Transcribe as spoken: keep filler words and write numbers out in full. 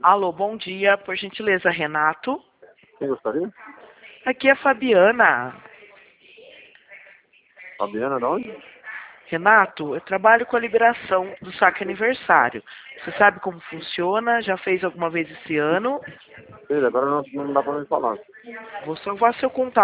Alô, bom dia. Por gentileza, Renato? Quem gostaria? Aqui é a Fabiana. Fabiana, de onde? Renato, eu trabalho com a liberação do saque aniversário. Você sabe como funciona? Já fez alguma vez esse ano? Filha, agora não, não dá pra me falar. Vou salvar seu contato.